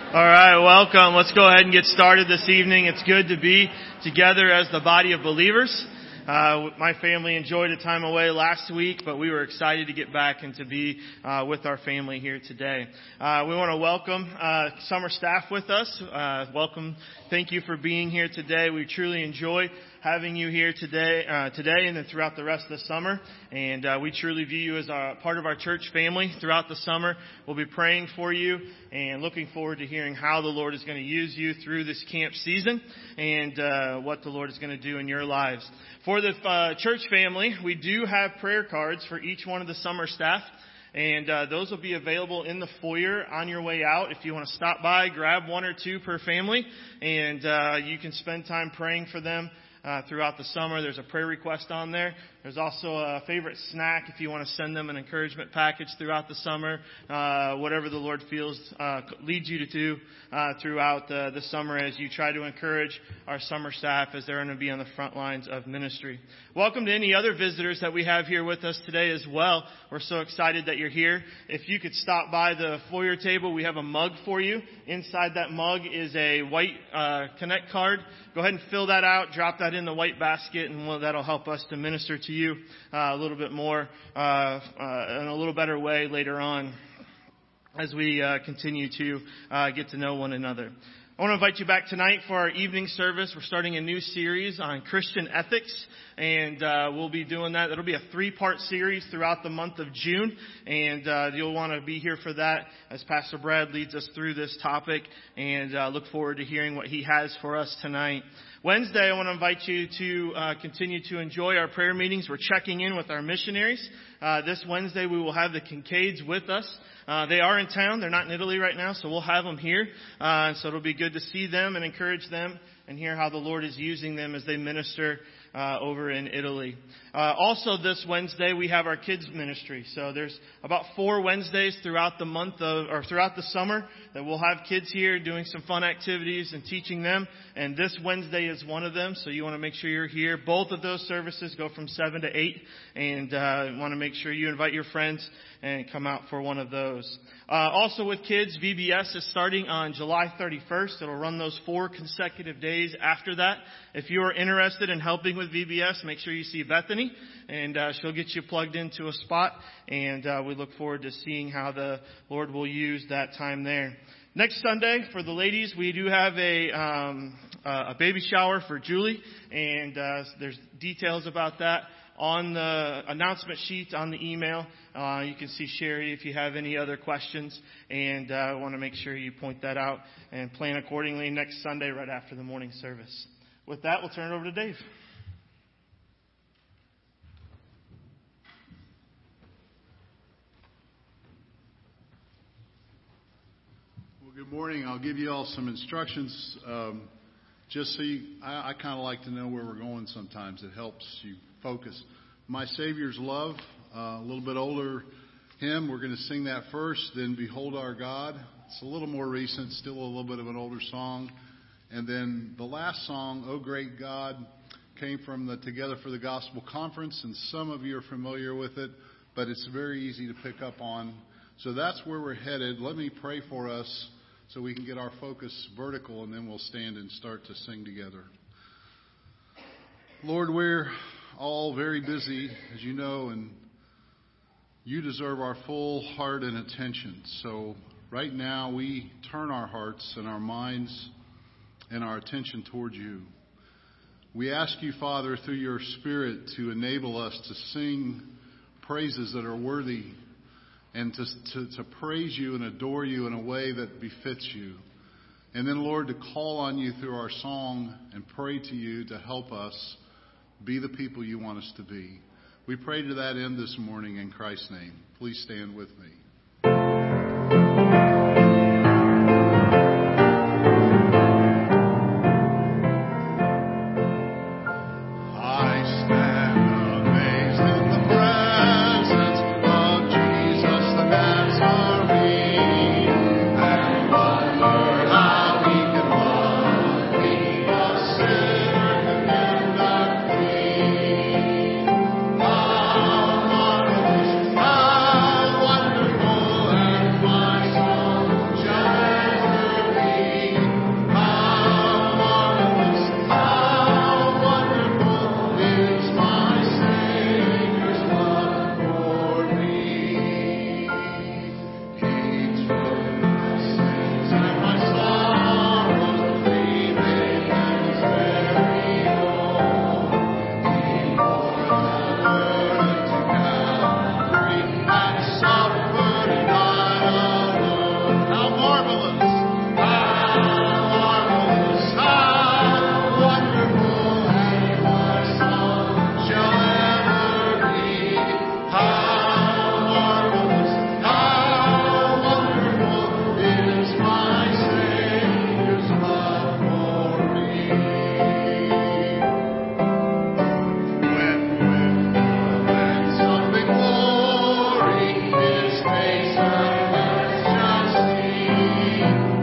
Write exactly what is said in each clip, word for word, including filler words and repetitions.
All right, welcome. Let's go ahead and get started this evening. It's good to be together as the body of believers. Uh, my family enjoyed a time away last week, but we were excited to get back and to be uh, with our family here today. Uh, we want to welcome uh, summer staff with us. Uh, welcome. Thank you for being here today. We truly enjoy having you here today, uh, today and then throughout the rest of the summer. And uh, we truly view you as a part of our church family throughout the summer. We'll be praying for you and looking forward to hearing how the Lord is going to use you through this camp season and uh, what the Lord is going to do in your lives. For the uh, church family, we do have prayer cards for each one of the summer staff. And uh, those will be available in the foyer on your way out. If you want to stop by, grab one or two per family, and uh, you can spend time praying for them uh, throughout the summer. There's a prayer request on there. There's also a favorite snack if you want to send them an encouragement package throughout the summer, uh, whatever the Lord feels uh, leads you to do uh, throughout uh, the summer as you try to encourage our summer staff as they're going to be on the front lines of ministry. Welcome to any other visitors that we have here with us today as well. We're so excited that you're here. If you could stop by the foyer table, we have a mug for you. Inside that mug is a white uh, Connect card. Go ahead and fill that out, drop that in the white basket, and well, that'll help us to minister to you uh, a little bit more uh, uh, in a little better way later on as we uh, continue to uh, get to know one another. I want to invite you back tonight for our evening service. We're starting a new series on Christian ethics, and uh, we'll be doing that. It'll be a three-part series throughout the month of June, and uh, you'll want to be here for that as Pastor Brad leads us through this topic, and uh, look forward to hearing what he has for us tonight. Wednesday, I want to invite you to uh, continue to enjoy our prayer meetings. We're checking in with our missionaries. Uh, this Wednesday, we will have the Kincaids with us. Uh, they are in town. They're not in Italy right now, so we'll have them here. Uh, so it'll be good to see them and encourage them and hear how the Lord is using them as they minister uh, over in Italy. Uh, also this Wednesday, we have our kids ministry. So there's about four Wednesdays throughout the month of, or throughout the summer that we'll have kids here doing some fun activities and teaching them. And this Wednesday is one of them. So you want to make sure you're here. Both of those services go from seven to eight. And uh, want to make sure you invite your friends and come out for one of those. Uh, also with kids, V B S is starting on July thirty-first. It'll run those four consecutive days after that. If you are interested in helping with V B S, make sure you see Bethany, and uh, she'll get you plugged into a spot. And uh, we look forward to seeing how the Lord will use that time there. Next Sunday, for the ladies, we do have a um, a baby shower for Julie, and uh, there's details about that on the announcement sheet on the email. Uh, you can see Sherry if you have any other questions, and I uh, want to make sure you point that out and plan accordingly next Sunday right after the morning service. With that, we'll turn it over to Dave. Well, good morning. I'll give you all some instructions. Um, just so you, I, I kind of like to know where we're going sometimes. It helps you focus. My Savior's Love, uh, a little bit older hymn. We're going to sing that first. Then Behold Our God. It's a little more recent, still a little bit of an older song. And then the last song, Oh Great God, came from the Together for the Gospel Conference. And some of you are familiar with it, but it's very easy to pick up on. So that's where we're headed. Let me pray for us so we can get our focus vertical, and then we'll stand and start to sing together. Lord, we're all very busy, as you know, and you deserve our full heart and attention. So right now we turn our hearts and our minds and our attention toward you. We ask you, Father, through your Spirit to enable us to sing praises that are worthy and to, to, to praise you and adore you in a way that befits you. And then, Lord, to call on you through our song and pray to you to help us be the people you want us to be. We pray to that end this morning in Christ's name. Please stand with me. Wonderful. His face and majesty.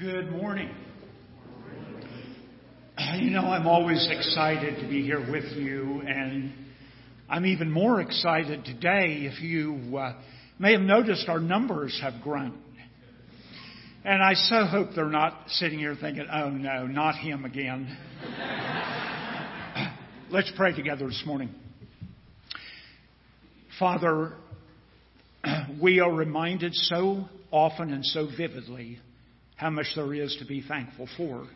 Good morning. You know, I'm always excited to be here with you, and I'm even more excited today. If you uh, may have noticed, our numbers have grown. And I so hope they're not sitting here thinking, oh no, not him again. Let's pray together this morning. Father, we are reminded so often and so vividly how much there is to be thankful for.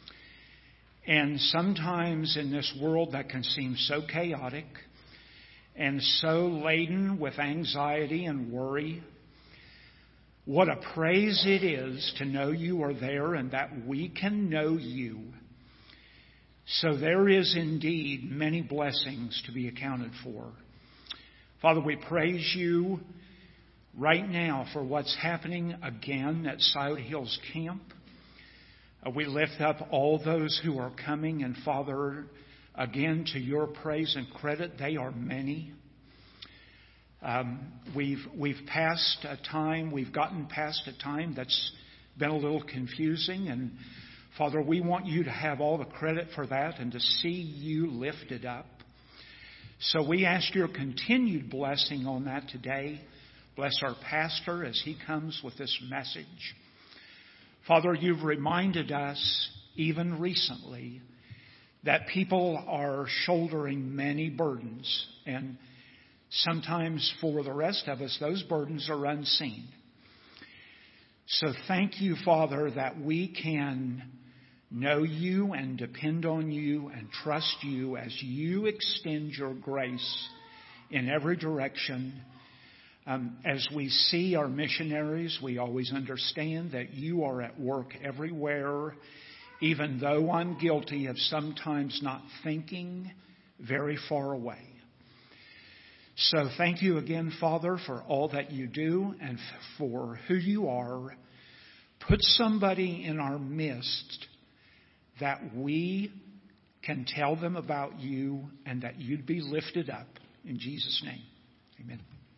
And sometimes in this world that can seem so chaotic and so laden with anxiety and worry, what a praise it is to know you are there and that we can know you. So there is indeed many blessings to be accounted for. Father, we praise you right now for what's happening again at Scioto Hills Camp. Uh, we lift up all those who are coming, and Father, again, to your praise and credit, they are many. Um, we've we've passed a time, we've gotten past a time that's been a little confusing, and Father, we want you to have all the credit for that and to see you lifted up. So we ask your continued blessing on that today. Bless our pastor as he comes with this message. Father, you've reminded us even recently that people are shouldering many burdens, and sometimes for the rest of us, those burdens are unseen. So thank you, Father, that we can know you and depend on you and trust you as you extend your grace in every direction. Um, as we see our missionaries, we always understand that you are at work everywhere, even though I'm guilty of sometimes not thinking very far away. So thank you again, Father, for all that you do and for who you are. Put somebody in our midst that we can tell them about you and that you'd be lifted up. In Jesus' name, amen.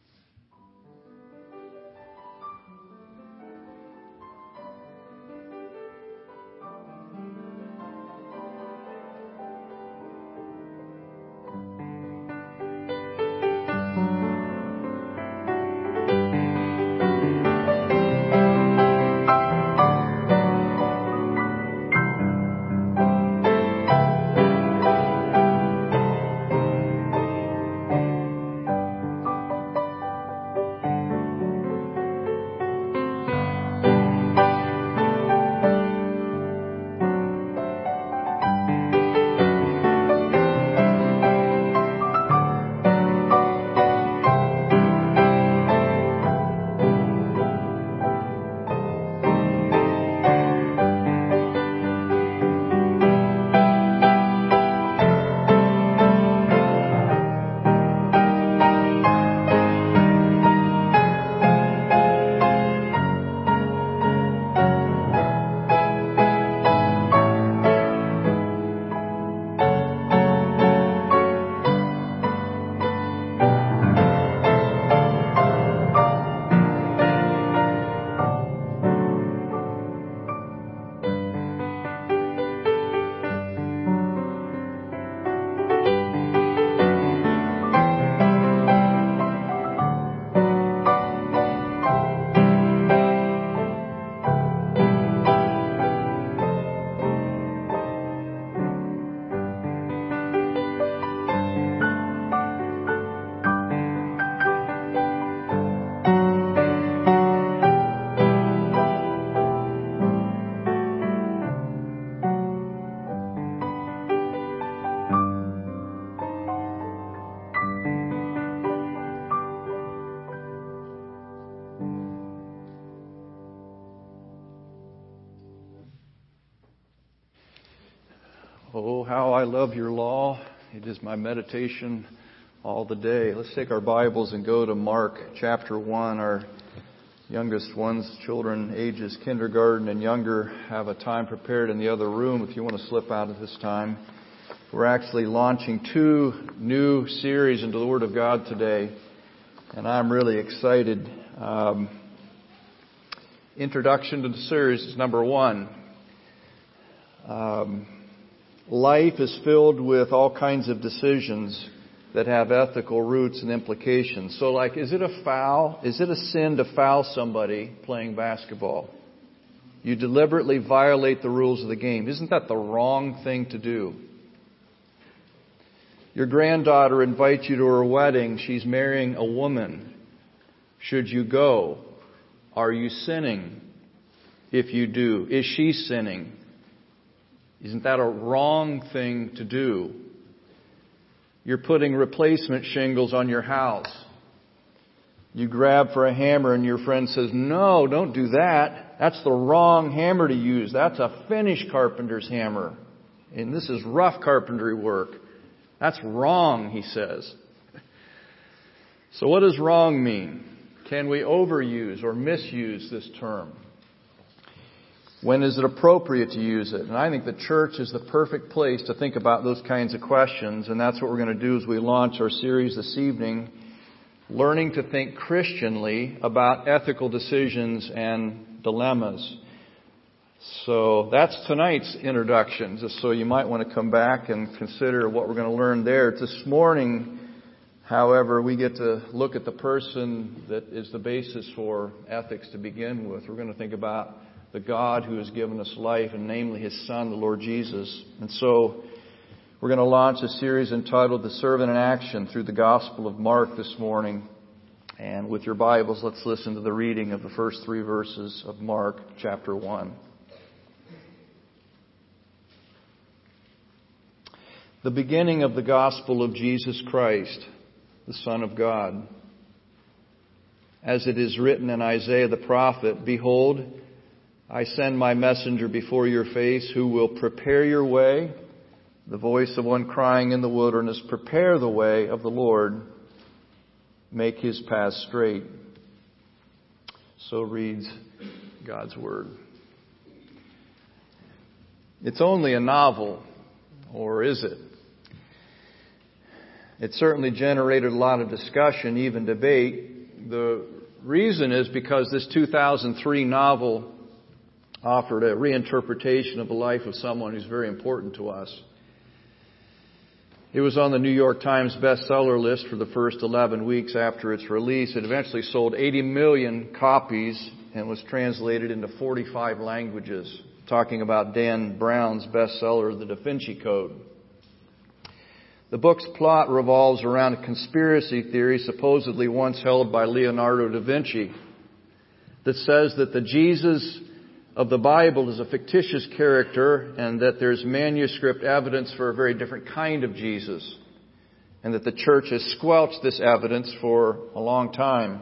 Oh, how I love your law. It is my meditation all the day. Let's take our Bibles and go to Mark chapter one. Our youngest ones, children ages kindergarten and younger, have a time prepared in the other room if you want to slip out at this time. We're actually launching two new series into the Word of God today, and I'm really excited. Um, introduction to the series is number one. Um, life is filled with all kinds of decisions that have ethical roots and implications. So like, is it a foul? Is it a sin to foul somebody playing basketball? You deliberately violate the rules of the game. Isn't that the wrong thing to do? Your granddaughter invites you to her wedding. She's marrying a woman. Should you go? Are you sinning? If you do, is she sinning? Isn't that a wrong thing to do? You're putting replacement shingles on your house. You grab for a hammer and your friend says, no, don't do that. That's the wrong hammer to use. That's a finished carpenter's hammer. And this is rough carpentry work. That's wrong, he says. So what does wrong mean? Can we overuse or misuse this term? When is it appropriate to use it? And I think the church is the perfect place to think about those kinds of questions. And that's what we're going to do as we launch our series this evening, learning to think Christianly about ethical decisions and dilemmas. So that's tonight's introduction, just so you might want to come back and consider what we're going to learn there. This morning, however, we get to look at the person that is the basis for ethics to begin with. We're going to think about the God who has given us life, and namely His Son, the Lord Jesus. And so we're going to launch a series entitled The Servant in Action through the Gospel of Mark this morning. And with your Bibles, let's listen to the reading of the first three verses of Mark chapter one. The beginning of the Gospel of Jesus Christ, the Son of God. As it is written in Isaiah the prophet, behold, I send my messenger before your face who will prepare your way, the voice of one crying in the wilderness, prepare the way of the Lord, make His path straight. So reads God's Word. It's only a novel, or is it? It certainly generated a lot of discussion, even debate. The reason is because this two thousand three novel offered a reinterpretation of the life of someone who's very important to us. It was on the New York Times bestseller list for the first eleven weeks after its release. It eventually sold eighty million copies and was translated into forty-five languages, talking about Dan Brown's bestseller, The Da Vinci Code. The book's plot revolves around a conspiracy theory supposedly once held by Leonardo da Vinci that says that the Jesus of the Bible is a fictitious character and that there's manuscript evidence for a very different kind of Jesus, and that the church has squelched this evidence for a long time.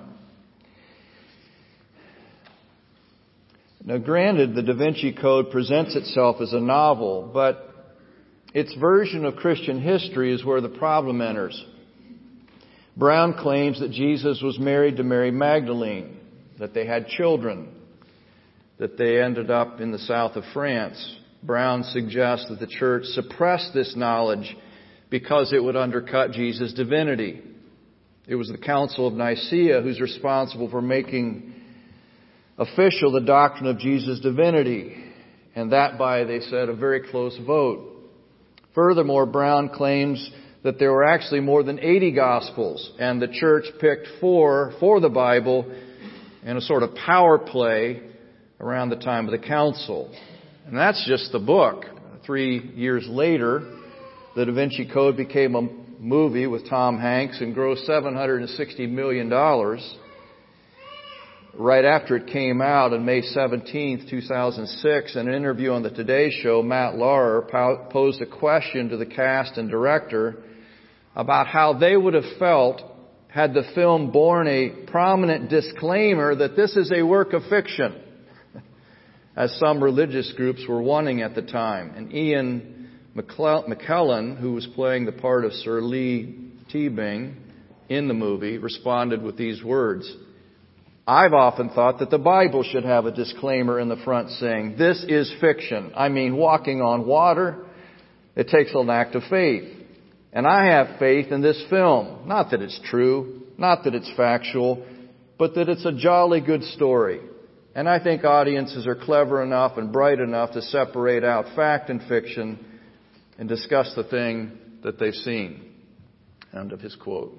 Now, granted, the Da Vinci Code presents itself as a novel, but its version of Christian history is where the problem enters. Brown claims that Jesus was married to Mary Magdalene, that they had children, that they ended up in the south of France. Brown suggests that the church suppressed this knowledge because it would undercut Jesus' divinity. It was the Council of Nicaea who's responsible for making official the doctrine of Jesus' divinity, and that by, they said, a very close vote. Furthermore, Brown claims that there were actually more than eighty Gospels, and the church picked four for the Bible in a sort of power play around the time of the council. And that's just the book. Three years later, the Da Vinci Code became a movie with Tom Hanks and grossed seven hundred sixty million dollars. Right after it came out on May seventeenth, two thousand six, in an interview on the Today Show, Matt Lauer posed a question to the cast and director about how they would have felt had the film borne a prominent disclaimer that this is a work of fiction, as some religious groups were wanting at the time. And Ian McKellen, who was playing the part of Sir Lee Teabing in the movie, responded with these words: I've often thought that the Bible should have a disclaimer in the front saying, this is fiction. I mean, walking on water, it takes an act of faith. And I have faith in this film. Not that it's true, not that it's factual, but that it's a jolly good story. And I think audiences are clever enough and bright enough to separate out fact and fiction and discuss the thing that they've seen. End of his quote.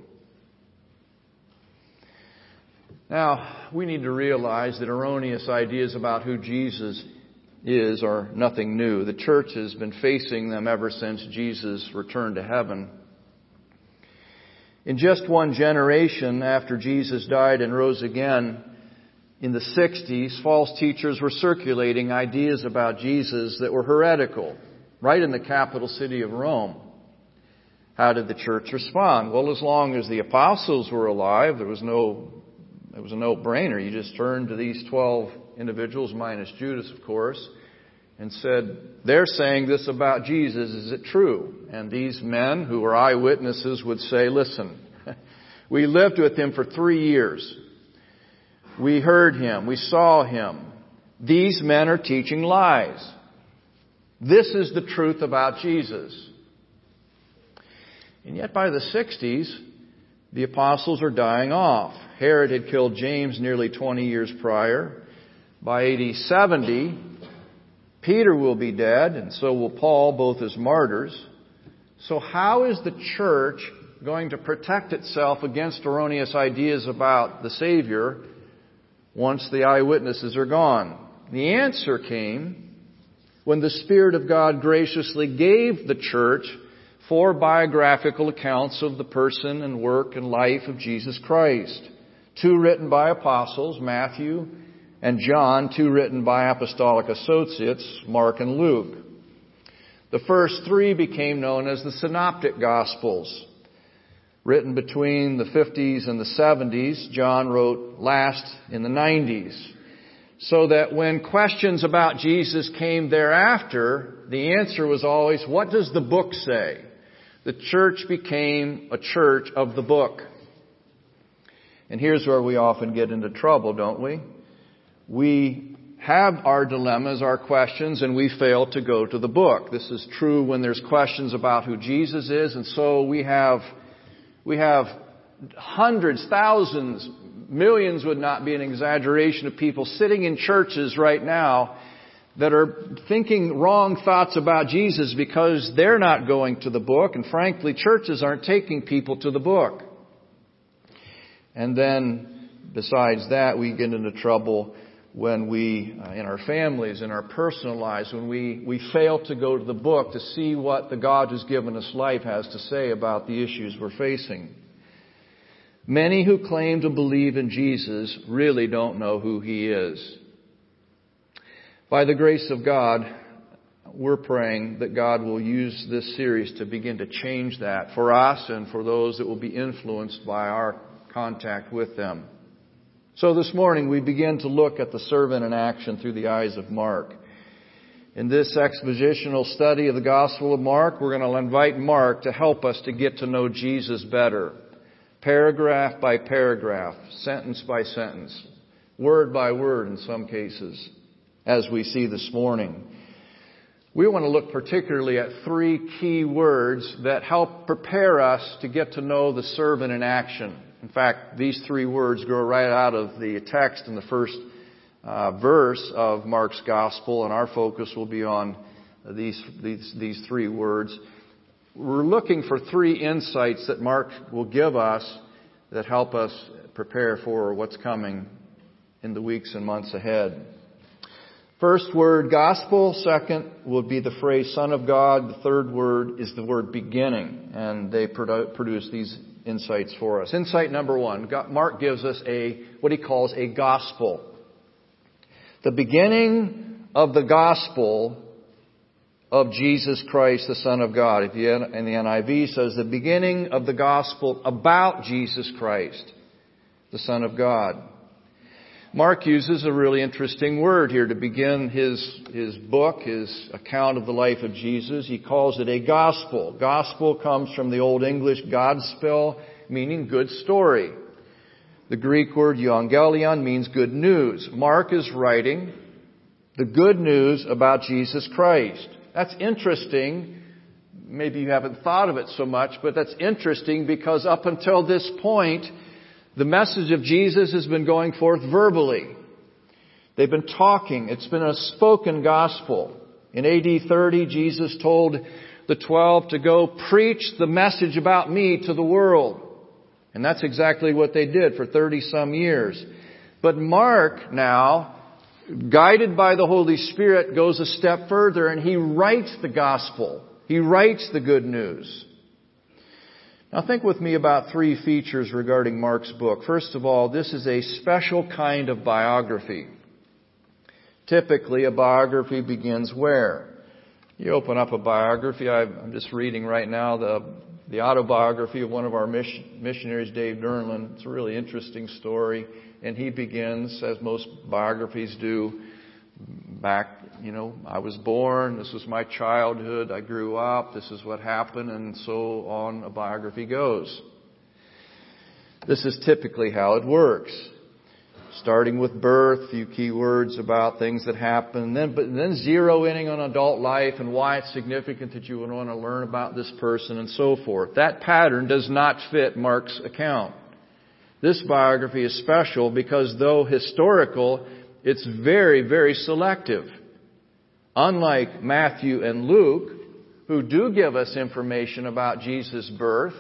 Now, we need to realize that erroneous ideas about who Jesus is are nothing new. The church has been facing them ever since Jesus returned to heaven. In just one generation after Jesus died and rose again, in the sixties, false teachers were circulating ideas about Jesus that were heretical, right in the capital city of Rome. How did the church respond? Well, as long as the apostles were alive, there was no, it was a no-brainer. You just turned to these twelve individuals, minus Judas, of course, and said, they're saying this about Jesus. Is it true? And these men, who were eyewitnesses, would say, listen, we lived with him for three years. We heard him. We saw him. These men are teaching lies. This is the truth about Jesus. And yet by the sixties, the apostles are dying off. Herod had killed James nearly twenty years prior. By A D seventy, Peter will be dead, and so will Paul, both as martyrs. So how is the church going to protect itself against erroneous ideas about the Savior once the eyewitnesses are gone? The answer came when the Spirit of God graciously gave the church four biographical accounts of the person and work and life of Jesus Christ. Two written by apostles, Matthew and John, two written by apostolic associates, Mark and Luke. The first three became known as the Synoptic Gospels. Written between the fifties and the seventies, John wrote last in the nineties. So that when questions about Jesus came thereafter, the answer was always, what does the book say? The church became a church of the book. And here's where we often get into trouble, don't we? We have our dilemmas, our questions, and we fail to go to the book. This is true when there's questions about who Jesus is, and so we have we have hundreds, thousands, millions would not be an exaggeration of people sitting in churches right now that are thinking wrong thoughts about Jesus because they're not going to the book, and frankly, churches aren't taking people to the book. And then, besides that, we get into trouble when we, uh, in our families, in our personal lives, when we, we fail to go to the book to see what the God who's given us life has to say about the issues we're facing. Many who claim to believe in Jesus really don't know who He is. By the grace of God, we're praying that God will use this series to begin to change that for us and for those that will be influenced by our contact with them. So this morning we begin to look at the servant in action through the eyes of Mark. In this expositional study of the Gospel of Mark, we're going to invite Mark to help us to get to know Jesus better. Paragraph by paragraph, sentence by sentence, word by word in some cases, as we see this morning. We want to look particularly at three key words that help prepare us to get to know the servant in action. In fact, these three words grow right out of the text in the first uh, verse of Mark's Gospel, and our focus will be on these, these, these three words. We're looking for three insights that Mark will give us that help us prepare for what's coming in the weeks and months ahead. First word, gospel. Second will be the phrase Son of God. The third word is the word beginning, and they produce these insights for us. Insight number one, Mark gives us a what he calls a gospel. The beginning of the gospel of Jesus Christ, the Son of God. If you in the N I V says the beginning of the gospel about Jesus Christ, the Son of God. Mark uses a really interesting word here to begin his, his book, his account of the life of Jesus. He calls it a gospel. Gospel comes from the Old English Godspell, meaning good story. The Greek word euangelion means good news. Mark is writing the good news about Jesus Christ. That's interesting. Maybe you haven't thought of it so much, but that's interesting because up until this point, the message of Jesus has been going forth verbally. They've been talking. It's been a spoken gospel. In A D thirty, Jesus told the twelve to go preach the message about me to the world. And that's exactly what they did for thirty some years. But Mark now, guided by the Holy Spirit, goes a step further and he writes the gospel. He writes the good news. Now think with me about three features regarding Mark's book. First of all, this is a special kind of biography. Typically, a biography begins where? You open up a biography. I'm just reading right now the, the autobiography of one of our mission, missionaries, Dave Durnland. It's a really interesting story. And he begins, as most biographies do, back, you know, I was born, this was my childhood, I grew up, this is what happened, and so on a biography goes. This is typically how it works. Starting with birth, a few key words about things that happen, and then, but then zero in on adult life and why it's significant that you would want to learn about this person and so forth. That pattern does not fit Mark's account. This biography is special because though historical, it's very, very selective. Unlike Matthew and Luke, who do give us information about Jesus' birth,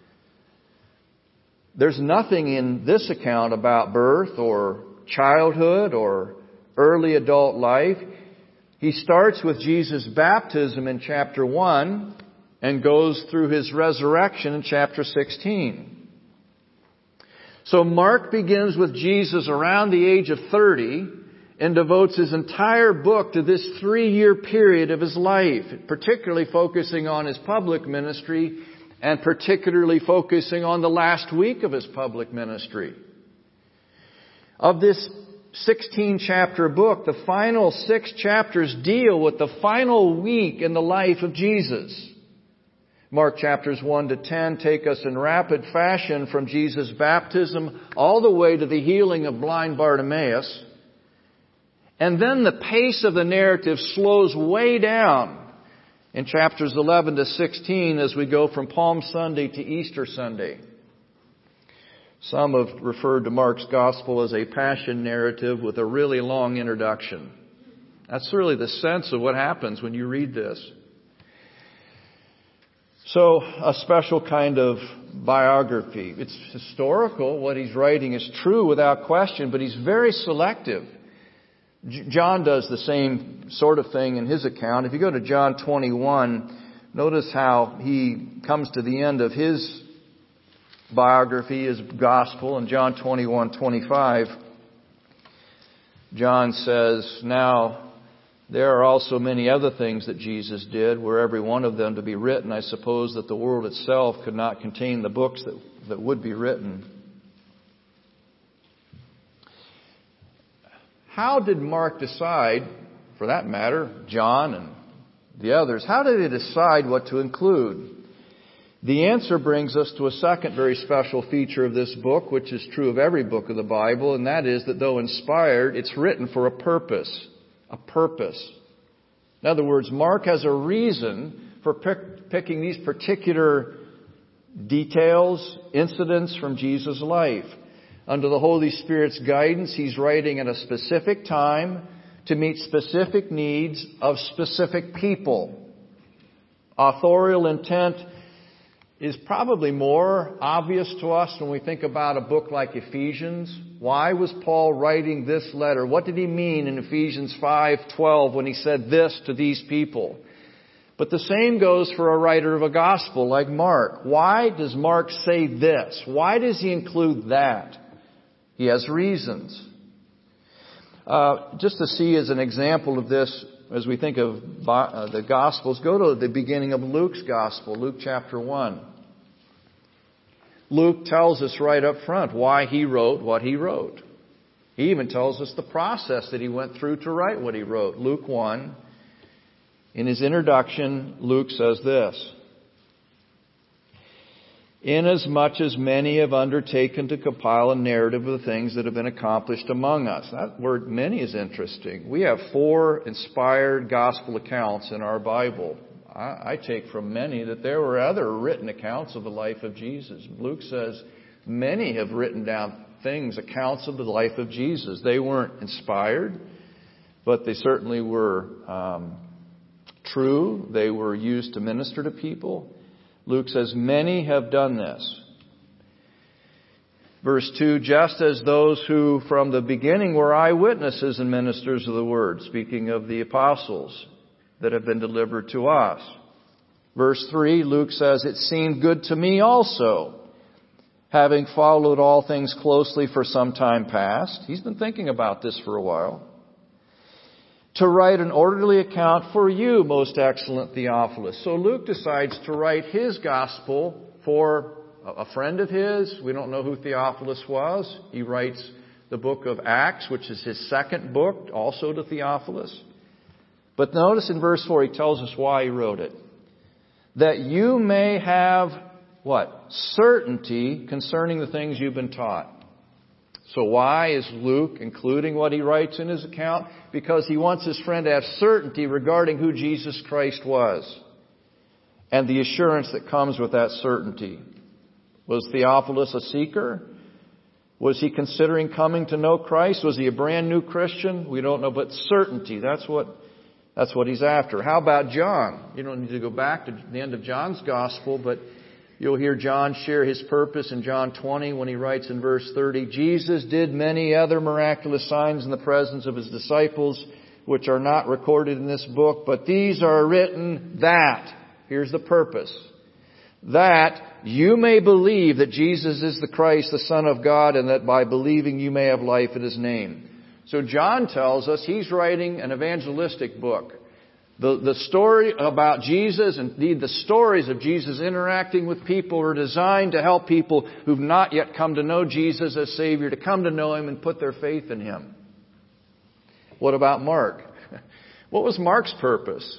there's nothing in this account about birth or childhood or early adult life. He starts with Jesus' baptism in chapter one and goes through His resurrection in chapter sixteen. So Mark begins with Jesus around the age of thirty and devotes his entire book to this three-year period of his life, particularly focusing on his public ministry and particularly focusing on the last week of his public ministry. Of this sixteen-chapter book, the final six chapters deal with the final week in the life of Jesus. Mark chapters one to ten take us in rapid fashion from Jesus' baptism all the way to the healing of blind Bartimaeus. And then the pace of the narrative slows way down in chapters eleven to sixteen as we go from Palm Sunday to Easter Sunday. Some have referred to Mark's gospel as a passion narrative with a really long introduction. That's really the sense of what happens when you read this. So, a special kind of biography. It's historical. What he's writing is true without question, but he's very selective. John does the same sort of thing in his account. If you go to John twenty-one, notice how he comes to the end of his biography, his gospel, in John twenty-one twenty-five. John says, "Now there are also many other things that Jesus did, were every one of them to be written, I suppose that the world itself could not contain the books that, that would be written." How did Mark decide, for that matter, John and the others, how did they decide what to include? The answer brings us to a second very special feature of this book, which is true of every book of the Bible, and that is that though inspired, it's written for a purpose. A purpose. In other words, Mark has a reason for pick, picking these particular details, incidents from Jesus' life. Under the Holy Spirit's guidance, he's writing at a specific time to meet specific needs of specific people. Authorial intent is probably more obvious to us when we think about a book like Ephesians. Why was Paul writing this letter? What did he mean in Ephesians five twelve when he said this to these people? But the same goes for a writer of a gospel like Mark. Why does Mark say this? Why does he include that? He has reasons. Uh, just to see as an example of this, as we think of uh, the Gospels, go to the beginning of Luke's Gospel, Luke chapter one. Luke tells us right up front why he wrote what he wrote. He even tells us the process that he went through to write what he wrote. Luke one, in his introduction, Luke says this: "Inasmuch as many have undertaken to compile a narrative of the things that have been accomplished among us." That word "many" is interesting. We have four inspired gospel accounts in our Bible. I, I take from many that there were other written accounts of the life of Jesus. Luke says many have written down things, accounts of the life of Jesus. They weren't inspired, but they certainly were um, true. They were used to minister to people. Luke says, many have done this. Verse two, just as those who from the beginning were eyewitnesses and ministers of the word, speaking of the apostles that have been delivered to us. Verse three, Luke says, it seemed good to me also, having followed all things closely for some time past. He's been thinking about this for a while. To write an orderly account for you, most excellent Theophilus. So Luke decides to write his gospel for a friend of his. We don't know who Theophilus was. He writes the book of Acts, which is his second book, also to Theophilus. But notice in verse four, he tells us why he wrote it. That you may have, what? Certainty concerning the things you've been taught. So why is Luke including what he writes in his account? Because he wants his friend to have certainty regarding who Jesus Christ was and the assurance that comes with that certainty. Was Theophilus a seeker? Was he considering coming to know Christ? Was he a brand new Christian? We don't know, but certainty, that's what, that's what he's after. How about John? You don't need to go back to the end of John's gospel, but you'll hear John share his purpose in John twenty when he writes in verse thirty, Jesus did many other miraculous signs in the presence of his disciples, which are not recorded in this book, but these are written that, here's the purpose, that you may believe that Jesus is the Christ, the Son of God, and that by believing you may have life in His name. So John tells us he's writing an evangelistic book. The, the story about Jesus, and indeed the stories of Jesus interacting with people, are designed to help people who've not yet come to know Jesus as Savior to come to know Him and put their faith in Him. What about Mark? What was Mark's purpose?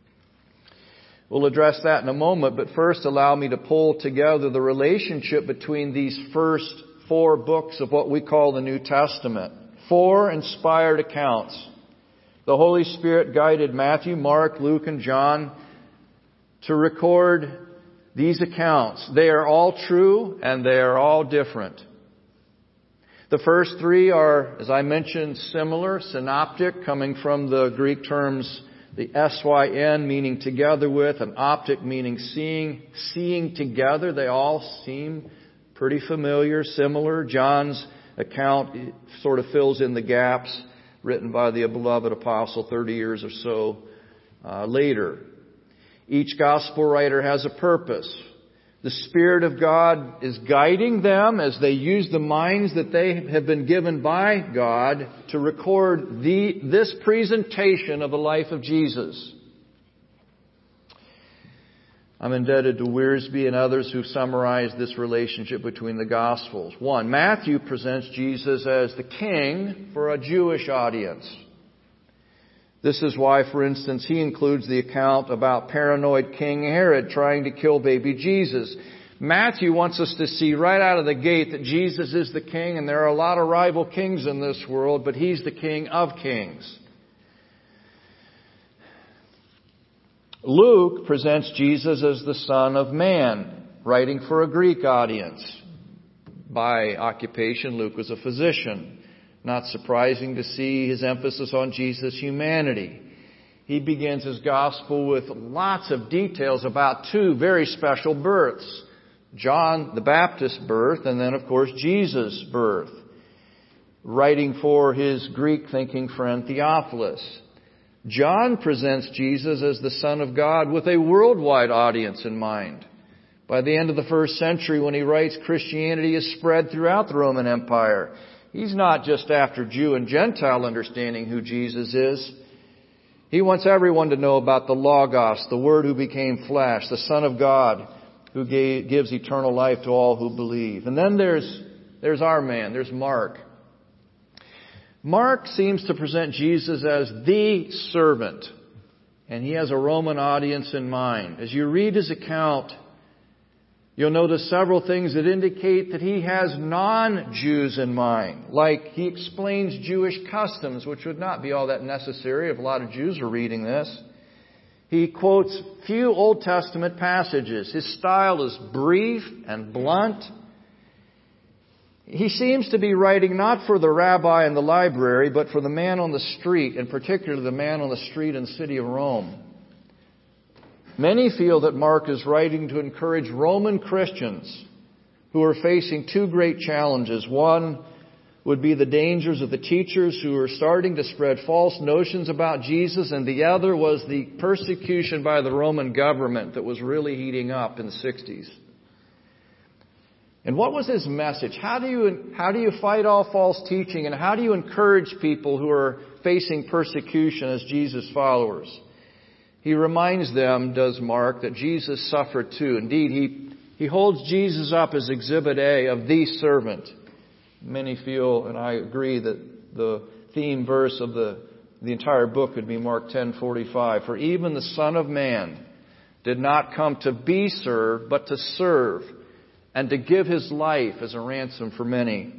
We'll address that in a moment, but first allow me to pull together the relationship between these first four books of what we call the New Testament. Four inspired accounts. The Holy Spirit guided Matthew, Mark, Luke, and John to record these accounts. They are all true and they are all different. The first three are, as I mentioned, similar, synoptic, coming from the Greek terms the S Y N meaning together with, and optic meaning seeing, seeing together. They all seem pretty familiar, similar. John's account sort of fills in the gaps, written by the beloved apostle thirty years or so uh, later. Each gospel writer has a purpose. The Spirit of God is guiding them as they use the minds that they have been given by God to record the, this presentation of the life of Jesus. I'm indebted to Wiersbe and others who've summarized this relationship between the Gospels. One, Matthew presents Jesus as the King for a Jewish audience. This is why, for instance, he includes the account about paranoid King Herod trying to kill baby Jesus. Matthew wants us to see right out of the gate that Jesus is the King, and there are a lot of rival kings in this world, but He's the King of kings. Luke presents Jesus as the Son of Man, writing for a Greek audience. By occupation, Luke was a physician. Not surprising to see his emphasis on Jesus' humanity. He begins his gospel with lots of details about two very special births. John the Baptist's birth, and then, of course, Jesus' birth. Writing for his Greek-thinking friend Theophilus. John presents Jesus as the Son of God with a worldwide audience in mind. By the end of the first century, when he writes, Christianity is spread throughout the Roman Empire. He's not just after Jew and Gentile understanding who Jesus is. He wants everyone to know about the Logos, the Word who became flesh, the Son of God who gave, gives eternal life to all who believe. And then there's, there's our man, there's Mark. Mark seems to present Jesus as the servant, and he has a Roman audience in mind. As you read his account, you'll notice several things that indicate that he has non-Jews in mind. Like he explains Jewish customs, which would not be all that necessary if a lot of Jews are reading this. He quotes few Old Testament passages. His style is brief and blunt. He seems to be writing not for the rabbi in the library, but for the man on the street, and particularly the man on the street in the city of Rome. Many feel that Mark is writing to encourage Roman Christians who are facing two great challenges. One would be the dangers of the teachers who are starting to spread false notions about Jesus, and the other was the persecution by the Roman government that was really heating up in the sixties. And what was his message? How do you, how do you fight all false teaching, and how do you encourage people who are facing persecution as Jesus followers? He reminds them, does Mark, that Jesus suffered too. Indeed, he, he holds Jesus up as Exhibit A of the servant. Many feel, and I agree, that the theme verse of the, the entire book would be Mark ten forty-five. For even the Son of Man did not come to be served, but to serve, and to give His life as a ransom for many.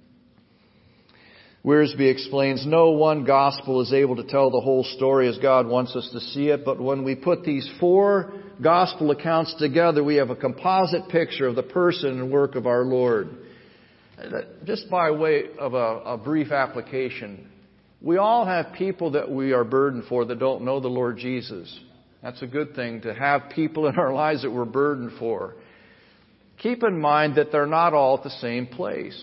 Wiersbe explains, no one gospel is able to tell the whole story as God wants us to see it, but when we put these four gospel accounts together, we have a composite picture of the person and work of our Lord. Just by way of a, a brief application, we all have people that we are burdened for that don't know the Lord Jesus. That's a good thing, to have people in our lives that we're burdened for. Keep in mind that they're not all at the same place.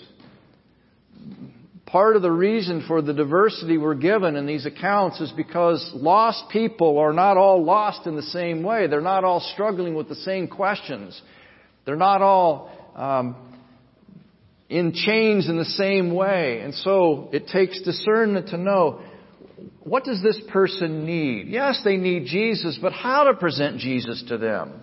Part of the reason for the diversity we're given in these accounts is because lost people are not all lost in the same way. They're not all struggling with the same questions. They're not all um, in chains in the same way. And so it takes discernment to know, what does this person need? Yes, they need Jesus, but how to present Jesus to them?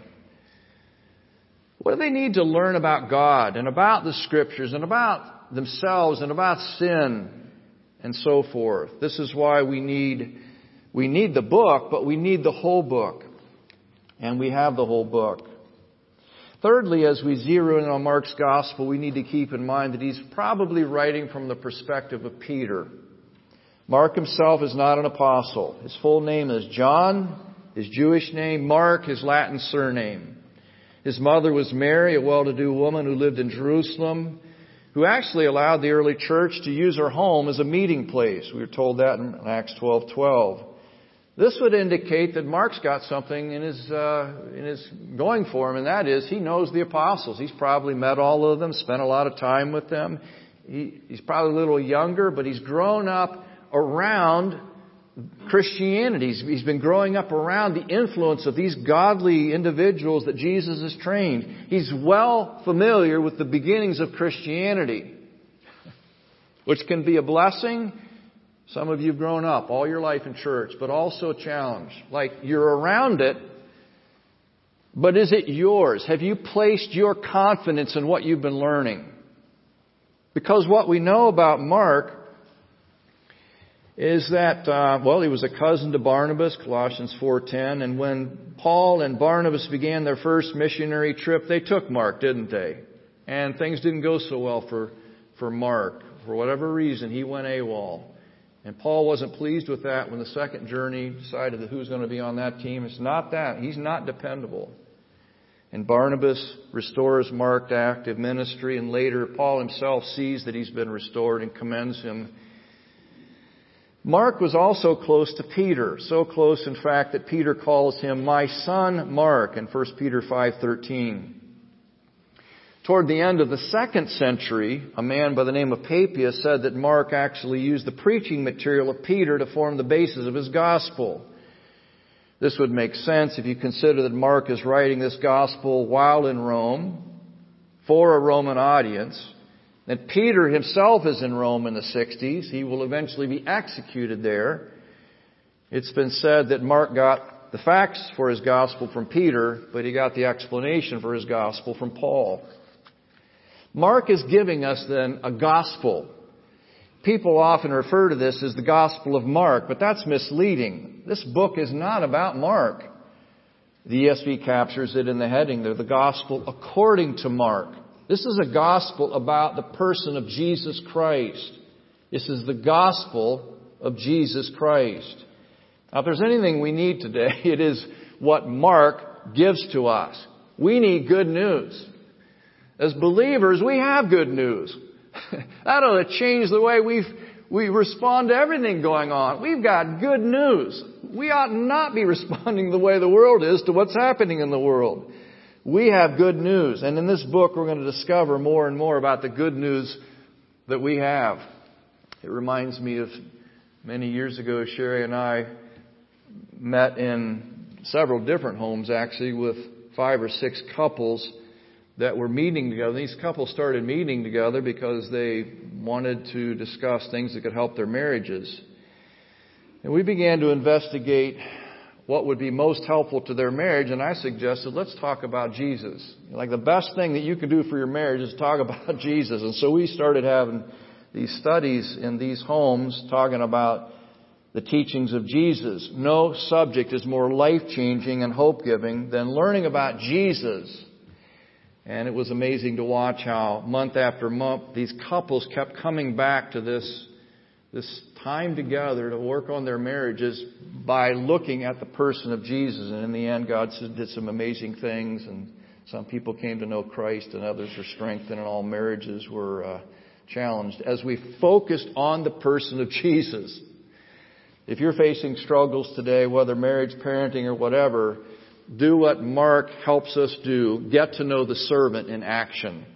What do they need to learn about God and about the Scriptures and about themselves and about sin and so forth? This is why we need we need the book, but we need the whole book. And we have the whole book. Thirdly, as we zero in on Mark's Gospel, we need to keep in mind that he's probably writing from the perspective of Peter. Mark himself is not an apostle. His full name is John, his Jewish name, Mark, his Latin surname. His mother was Mary, a well-to-do woman who lived in Jerusalem, who actually allowed the early church to use her home as a meeting place. We were told that in Acts twelve twelve. This would indicate that Mark's got something in his uh, in his going for him, and that is he knows the apostles. He's probably met all of them, spent a lot of time with them. He, he's probably a little younger, but he's grown up around Christianity. He's, he's been growing up around the influence of these godly individuals that Jesus has trained. He's well familiar with the beginnings of Christianity, which can be a blessing. Some of you have grown up all your life in church, but also a challenge. Like, you're around it, but is it yours? Have you placed your confidence in what you've been learning? Because what we know about Mark is that, uh, well, he was a cousin to Barnabas, Colossians four ten, and when Paul and Barnabas began their first missionary trip, they took Mark, didn't they? And things didn't go so well for, for Mark. For whatever reason, he went AWOL. And Paul wasn't pleased with that when the second journey decided that who's going to be on that team. It's not that. He's not dependable. And Barnabas restores Mark to active ministry, and later Paul himself sees that he's been restored and commends him. Mark was also close to Peter, so close in fact that Peter calls him my son Mark in First Peter five thirteen. Toward the end of the second century, a man by the name of Papias said that Mark actually used the preaching material of Peter to form the basis of his gospel. This would make sense if you consider that Mark is writing this gospel while in Rome for a Roman audience. That Peter himself is in Rome in the sixties. He will eventually be executed there. It's been said that Mark got the facts for his gospel from Peter, but he got the explanation for his gospel from Paul. Mark is giving us then a gospel. People often refer to this as the Gospel of Mark, but that's misleading. This book is not about Mark. The E S V captures it in the heading there, the Gospel according to Mark. This is a gospel about the person of Jesus Christ. This is the gospel of Jesus Christ. Now, if there's anything we need today, it is what Mark gives to us. We need good news. As believers, we have good news. That ought to change the way we we respond to everything going on. We've got good news. We ought not be responding the way the world is to what's happening in the world. We have good news. And in this book, we're going to discover more and more about the good news that we have. It reminds me of many years ago, Sherry and I met in several different homes, actually, with five or six couples that were meeting together. These couples started meeting together because they wanted to discuss things that could help their marriages. And we began to investigate what would be most helpful to their marriage, and I suggested, let's talk about Jesus. Like, the best thing that you can do for your marriage is talk about Jesus. And so we started having these studies in these homes talking about the teachings of Jesus. No subject is more life-changing and hope-giving than learning about Jesus. And it was amazing to watch how month after month these couples kept coming back to this, this time together to work on their marriages by looking at the person of Jesus. And in the end, God did some amazing things, and some people came to know Christ and others were strengthened, and all marriages were uh, challenged as we focused on the person of Jesus. If you're facing struggles today, whether marriage, parenting, or whatever, do what Mark helps us do. Get to know the servant in action.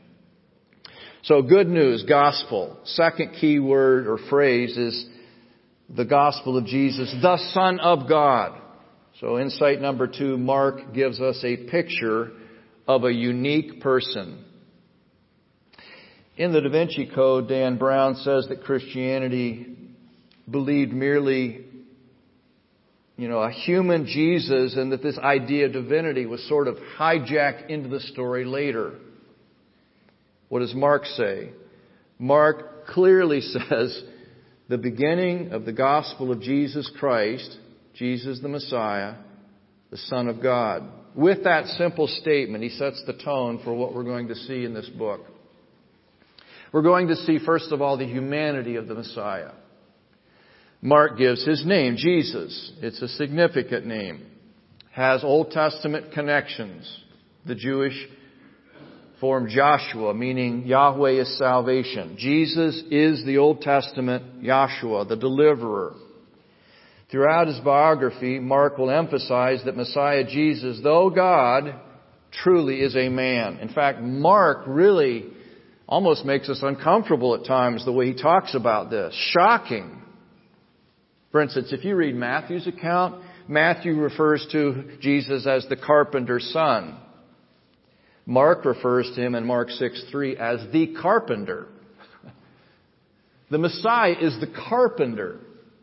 So good news, gospel. Second key word or phrase is the gospel of Jesus, the Son of God. So insight number two, Mark gives us a picture of a unique person. In the Da Vinci Code, Dan Brown says that Christianity believed merely, you know, a human Jesus, and that this idea of divinity was sort of hijacked into the story later. What does Mark say? Mark clearly says the beginning of the gospel of Jesus Christ, Jesus the Messiah, the Son of God. With that simple statement, he sets the tone for what we're going to see in this book. We're going to see, first of all, the humanity of the Messiah. Mark gives his name, Jesus. It's a significant name. Has Old Testament connections. The Jewish form Joshua, meaning Yahweh is salvation. Jesus is the Old Testament Yahshua, the deliverer. Throughout his biography, Mark will emphasize that Messiah Jesus, though God, truly is a man. In fact, Mark really almost makes us uncomfortable at times the way he talks about this. Shocking. For instance, if you read Matthew's account, Matthew refers to Jesus as the carpenter's son. Mark refers to him in Mark six three as the carpenter. The Messiah is the carpenter.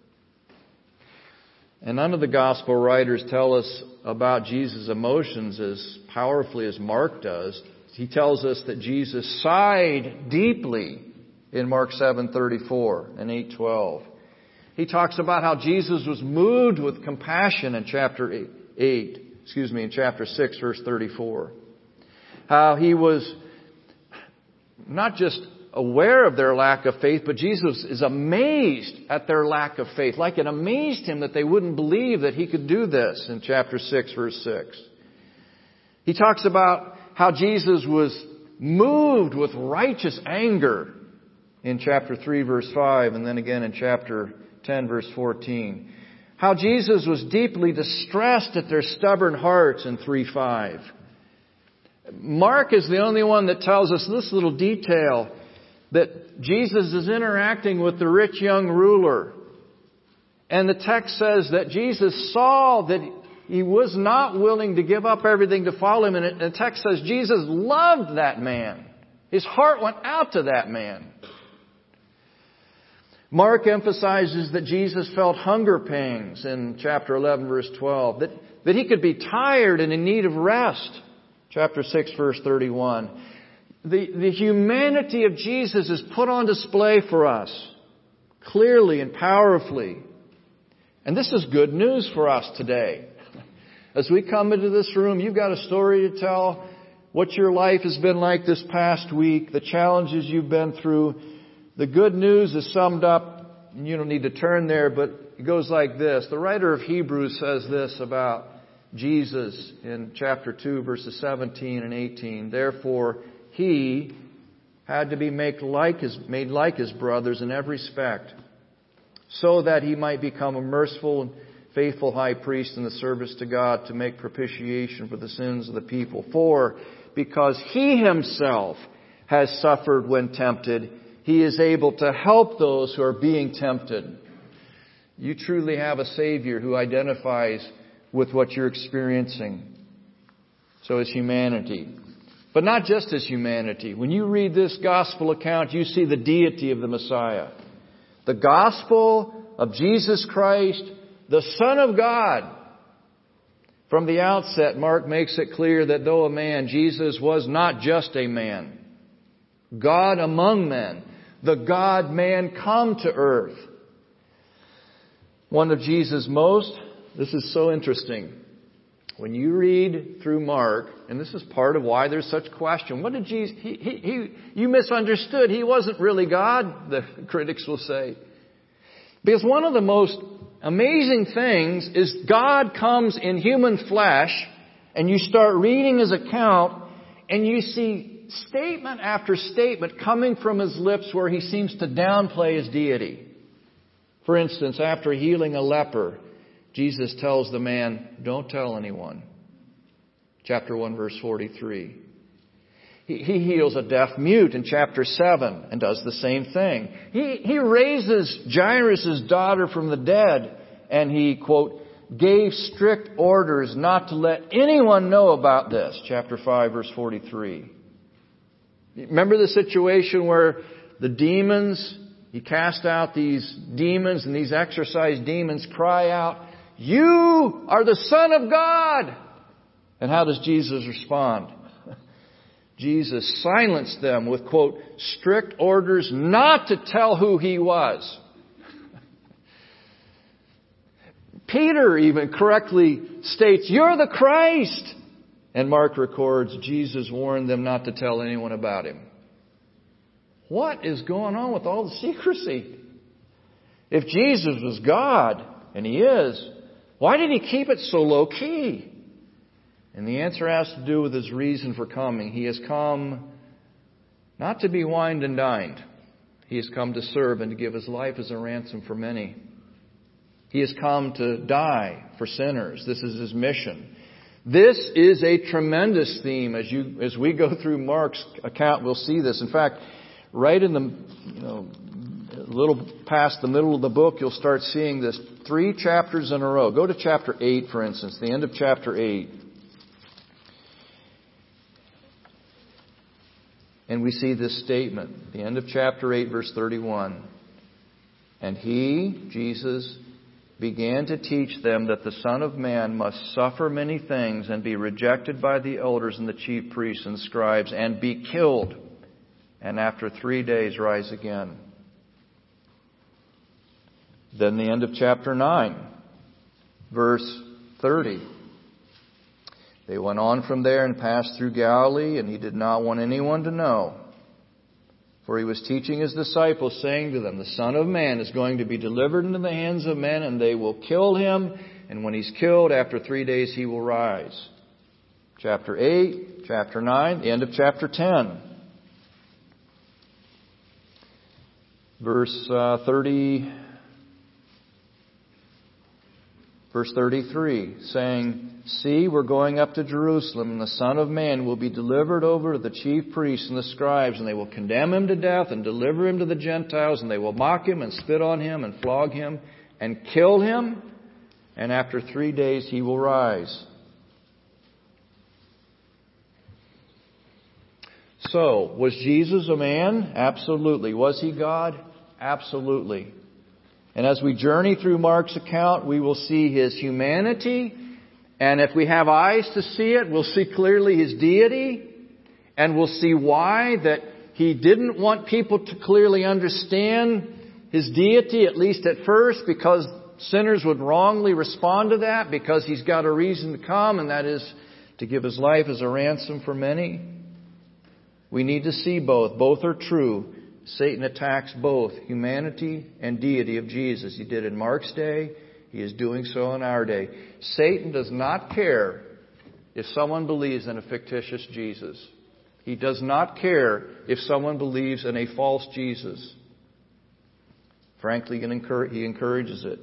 And none of the gospel writers tell us about Jesus' emotions as powerfully as Mark does. He tells us that Jesus sighed deeply in Mark seven thirty-four and eight twelve. He talks about how Jesus was moved with compassion in chapter eight, excuse me, in chapter six, verse thirty-four. How he was not just aware of their lack of faith, but Jesus is amazed at their lack of faith. Like it amazed him that they wouldn't believe that he could do this in chapter six, verse six. He talks about how Jesus was moved with righteous anger in chapter three, verse five, and then again in chapter ten, verse fourteen. How Jesus was deeply distressed at their stubborn hearts in three five. Mark is the only one that tells us this little detail, that Jesus is interacting with the rich young ruler. And the text says that Jesus saw that he was not willing to give up everything to follow him. And the text says Jesus loved that man. His heart went out to that man. Mark emphasizes that Jesus felt hunger pangs in chapter eleven, verse twelve. That, that he could be tired and in need of rest. Chapter six, verse thirty-one. The, the humanity of Jesus is put on display for us clearly and powerfully. And this is good news for us today. As we come into this room, you've got a story to tell, what your life has been like this past week, the challenges you've been through. The good news is summed up, and you don't need to turn there, but it goes like this. The writer of Hebrews says this about Jesus in chapter two, verses seventeen and eighteen. Therefore, He, had to be made like his, made like his brothers in every respect, so that he might become a merciful and faithful high priest in the service to God to make propitiation for the sins of the people. For because he himself has suffered when tempted, he is able to help those who are being tempted. You truly have a Savior who identifies with what you're experiencing. So is humanity. But not just as humanity. When you read this gospel account, you see the deity of the Messiah. The gospel of Jesus Christ, the Son of God. From the outset, Mark makes it clear that though a man, Jesus was not just a man. God among men. The God-man come to earth. One of Jesus' most, this is so interesting. When you read through Mark, and this is part of why there's such question. What did Jesus, he, he, he, you misunderstood. He wasn't really God, the critics will say. Because one of the most amazing things is God comes in human flesh, and you start reading his account, and you see statement after statement coming from his lips where he seems to downplay his deity. For instance, after healing a leper, Jesus tells the man, don't tell anyone. Chapter one, verse forty-three. He, he heals a deaf mute in chapter seven and does the same thing. He, he raises Jairus' daughter from the dead and he, quote, gave strict orders not to let anyone know about this. Chapter five, verse forty-three. Remember the situation where the demons, he cast out these demons and these exorcised demons cry out, you are the Son of God! And how does Jesus respond? Jesus silenced them with, quote, strict orders not to tell who he was. Peter even correctly states, you're the Christ! And Mark records, Jesus warned them not to tell anyone about him. What is going on with all the secrecy? If Jesus was God, and he is, why did he keep it so low key? And the answer has to do with his reason for coming. He has come not to be wined and dined. He has come to serve and to give his life as a ransom for many. He has come to die for sinners. This is his mission. This is a tremendous theme. As you, as we go through Mark's account, we'll see this. In fact, right in the, you know, a little past the middle of the book, you'll start seeing this three chapters in a row. Go to chapter eight, for instance, the end of chapter eight. And we see this statement, the end of chapter eight, verse thirty-one. And he, Jesus, began to teach them that the Son of Man must suffer many things and be rejected by the elders and the chief priests and scribes and be killed, and after three days rise again. Then the end of chapter nine, verse thirty. They went on from there and passed through Galilee, and he did not want anyone to know. For he was teaching his disciples, saying to them, the Son of Man is going to be delivered into the hands of men, and they will kill him. And when he's killed, after three days he will rise. Chapter eight, chapter nine, the end of chapter ten. Verse uh, thirty, verse thirty-three, saying, see, we're going up to Jerusalem, and the Son of Man will be delivered over to the chief priests and the scribes, and they will condemn him to death and deliver him to the Gentiles, and they will mock him and spit on him and flog him and kill him, and after three days he will rise. So, was Jesus a man? Absolutely. Was he God? Absolutely. And as we journey through Mark's account, we will see his humanity. And if we have eyes to see it, we'll see clearly his deity. And we'll see why that he didn't want people to clearly understand his deity, at least at first, because sinners would wrongly respond to that, because he's got a reason to come, and that is to give his life as a ransom for many. We need to see both. Both are true. Satan attacks both humanity and deity of Jesus. He did in Mark's day. He is doing so in our day. Satan does not care if someone believes in a fictitious Jesus. He does not care if someone believes in a false Jesus. Frankly, he encourages it.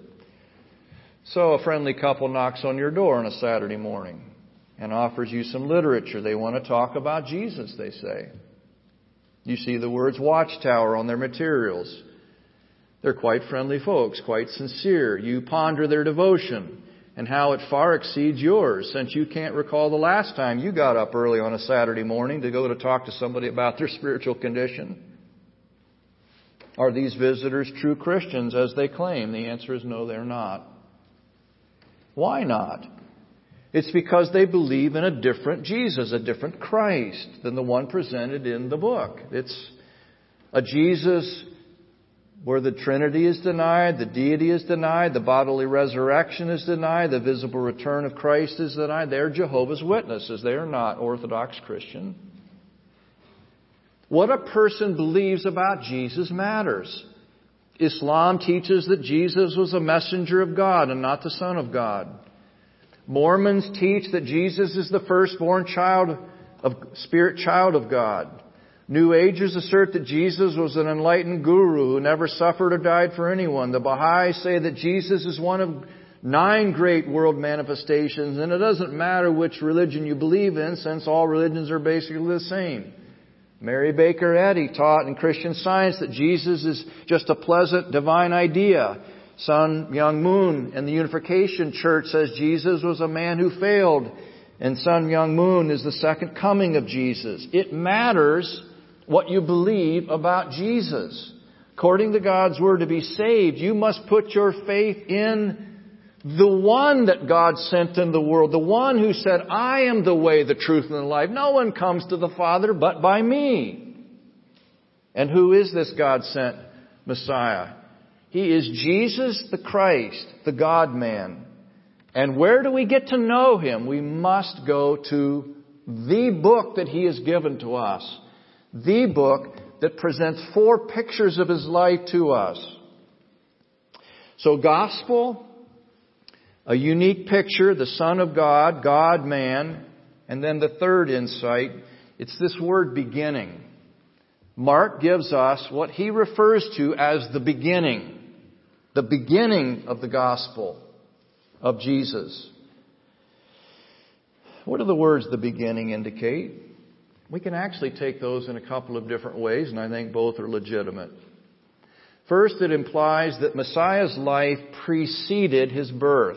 So a friendly couple knocks on your door on a Saturday morning and offers you some literature. They want to talk about Jesus, they say. You see the words Watchtower on their materials. They're quite friendly folks, quite sincere. You ponder their devotion and how it far exceeds yours, since you can't recall the last time you got up early on a Saturday morning to go to talk to somebody about their spiritual condition. Are these visitors true Christians as they claim? The answer is no, they're not. Why not? It's because they believe in a different Jesus, a different Christ than the one presented in the book. It's a Jesus where the Trinity is denied, the deity is denied, the bodily resurrection is denied, the visible return of Christ is denied. They're Jehovah's Witnesses. They are not Orthodox Christian. What a person believes about Jesus matters. Islam teaches that Jesus was a messenger of God and not the Son of God. Mormons teach that Jesus is the firstborn child of spirit child of God. New Agers assert that Jesus was an enlightened guru who never suffered or died for anyone. The Baha'is say that Jesus is one of nine great world manifestations, and it doesn't matter which religion you believe in, since all religions are basically the same. Mary Baker Eddy taught in Christian Science that Jesus is just a pleasant divine idea. Sun Myung Moon in the Unification Church says Jesus was a man who failed, and Sun Myung Moon is the second coming of Jesus. It matters what you believe about Jesus. According to God's Word, to be saved, you must put your faith in the one that God sent in the world, the one who said, I am the way, the truth, and the life. No one comes to the Father but by me. And who is this God-sent Messiah? He is Jesus the Christ, the God-man. And where do we get to know Him? We must go to the book that He has given to us. The book that presents four pictures of His life to us. So gospel, a unique picture, the Son of God, God-man. And then the third insight, it's this word beginning. Mark gives us what he refers to as the beginning. The beginning of the gospel of Jesus. What do the words the beginning indicate? We can actually take those in a couple of different ways, and I think both are legitimate. First, it implies that Messiah's life preceded His birth.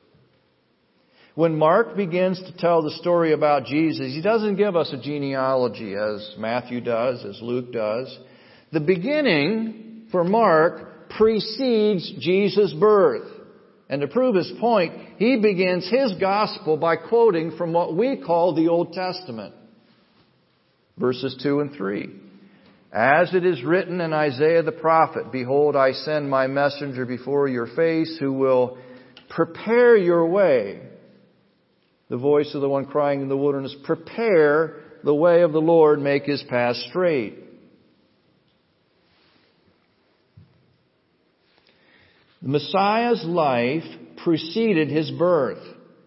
When Mark begins to tell the story about Jesus, he doesn't give us a genealogy as Matthew does, as Luke does. The beginning for Mark precedes Jesus' birth. And to prove his point, he begins his gospel by quoting from what we call the Old Testament. Verses two and three. As it is written in Isaiah the prophet, Behold, I send my messenger before your face who will prepare your way. The voice of the one crying in the wilderness, Prepare the way of the Lord, make His path straight. The Messiah's life preceded His birth.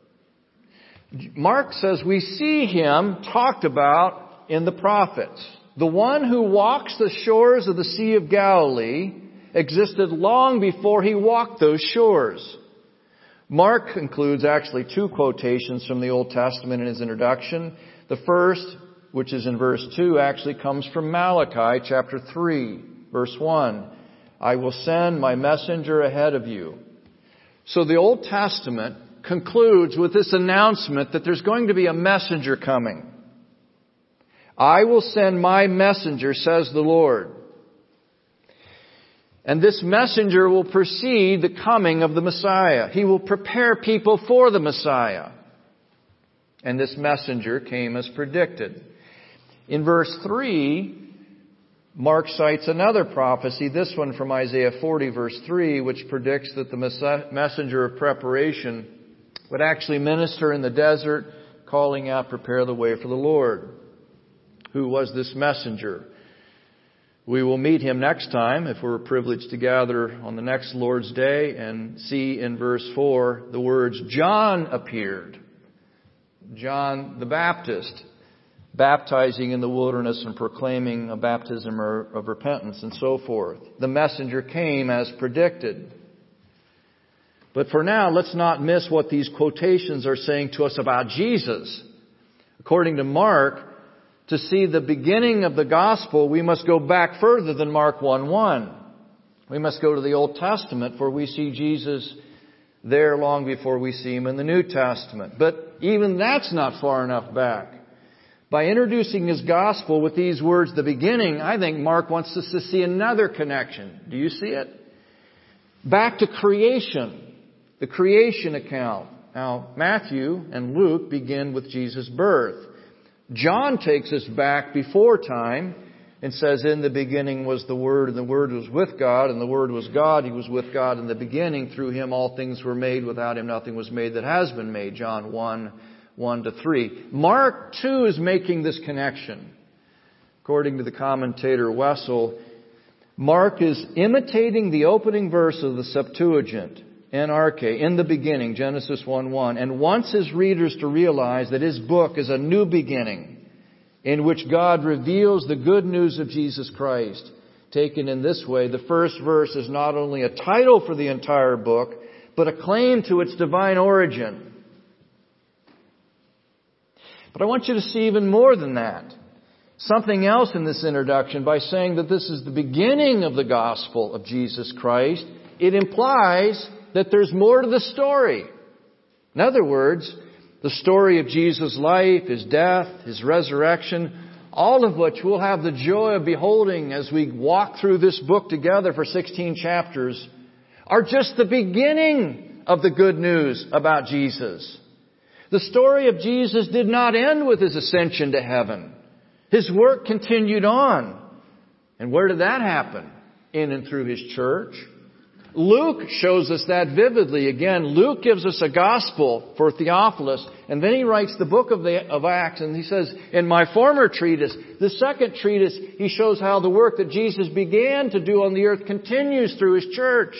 Mark says we see Him talked about in the prophets. The one who walks the shores of the Sea of Galilee existed long before He walked those shores. Mark includes actually two quotations from the Old Testament in his introduction. The first, which is in verse two, actually comes from Malachi chapter three, verse one. I will send my messenger ahead of you. So the Old Testament concludes with this announcement that there's going to be a messenger coming. I will send my messenger, says the Lord. And this messenger will precede the coming of the Messiah. He will prepare people for the Messiah. And this messenger came as predicted. In verse three, Mark cites another prophecy, this one from Isaiah forty, verse three, which predicts that the messenger of preparation would actually minister in the desert, calling out, Prepare the way for the Lord. Who was this messenger? We will meet him next time, if we're privileged to gather on the next Lord's Day, and see in verse four the words, John appeared. John the Baptist baptizing in the wilderness and proclaiming a baptism of repentance and so forth. The messenger came as predicted. But for now, let's not miss what these quotations are saying to us about Jesus. According to Mark, to see the beginning of the gospel, we must go back further than Mark one one. We must go to the Old Testament, for we see Jesus there long before we see Him in the New Testament. But even that's not far enough back. By introducing His gospel with these words, the beginning, I think Mark wants us to see another connection. Do you see it? Back to creation. The creation account. Now, Matthew and Luke begin with Jesus' birth. John takes us back before time and says, in the beginning was the Word, and the Word was with God, and the Word was God. He was with God in the beginning. Through Him all things were made. Without Him nothing was made that has been made. John one, one to three. Mark, too, is making this connection. According to the commentator Wessel, Mark is imitating the opening verse of the Septuagint. Anarche, in the beginning, Genesis one one, and wants his readers to realize that his book is a new beginning in which God reveals the good news of Jesus Christ. Taken in this way, the first verse is not only a title for the entire book, but a claim to its divine origin. But I want you to see even more than that. Something else in this introduction by saying that this is the beginning of the gospel of Jesus Christ. It implies that there's more to the story. In other words, the story of Jesus' life, His death, His resurrection, all of which we'll have the joy of beholding as we walk through this book together for sixteen chapters, are just the beginning of the good news about Jesus. The story of Jesus did not end with His ascension to heaven. His work continued on. And where did that happen? In and through His church. Luke shows us that vividly. Again, Luke gives us a gospel for Theophilus, and then he writes the book of, the, of Acts, and he says, in my former treatise, the second treatise, he shows how the work that Jesus began to do on the earth continues through His church.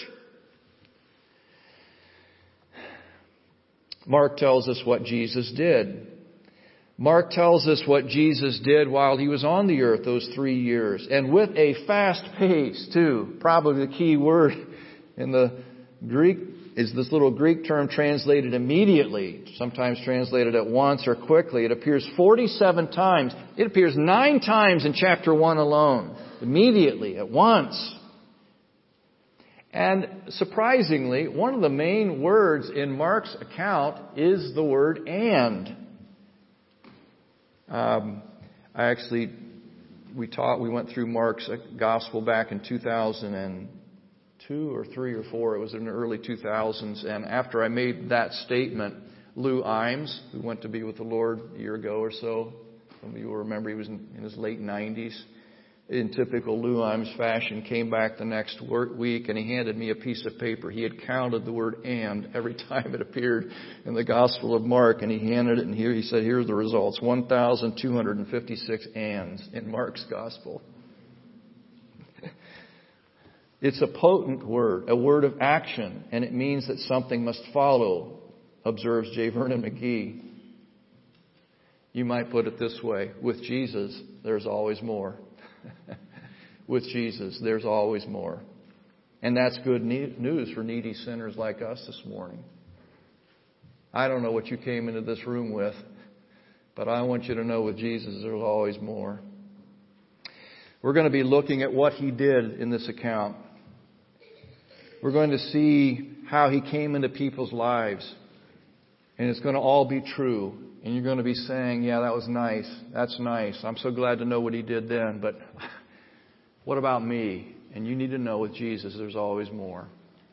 Mark tells us what Jesus did. Mark tells us what Jesus did while He was on the earth those three years, and with a fast pace, too. Probably the key word in the Greek is this little Greek term translated immediately, sometimes translated at once or quickly. It appears forty-seven times. It appears nine times in chapter one alone. Immediately, at once. And surprisingly, one of the main words in Mark's account is the word and. Um, I actually, we taught, we went through Mark's gospel back in two thousand two or three or four. It was in the early two thousands. And after I made that statement, Lou Imes, who went to be with the Lord a year ago or so, some of you will remember he was in, in his late nineties, in typical Lou Imes fashion, came back the next work week and he handed me a piece of paper. He had counted the word and every time it appeared in the Gospel of Mark, and he handed it, and here he said, here's the results, one thousand two hundred fifty-six ands in Mark's Gospel. It's a potent word, a word of action, and it means that something must follow, observes J. Vernon McGee. You might put it this way, with Jesus, there's always more. With Jesus, there's always more. And that's good news for needy sinners like us this morning. I don't know what you came into this room with, but I want you to know with Jesus, there's always more. We're going to be looking at what He did in this account. We're going to see how He came into people's lives. And it's going to all be true. And you're going to be saying, yeah, that was nice. That's nice. I'm so glad to know what He did then. But what about me? And you need to know with Jesus, there's always more.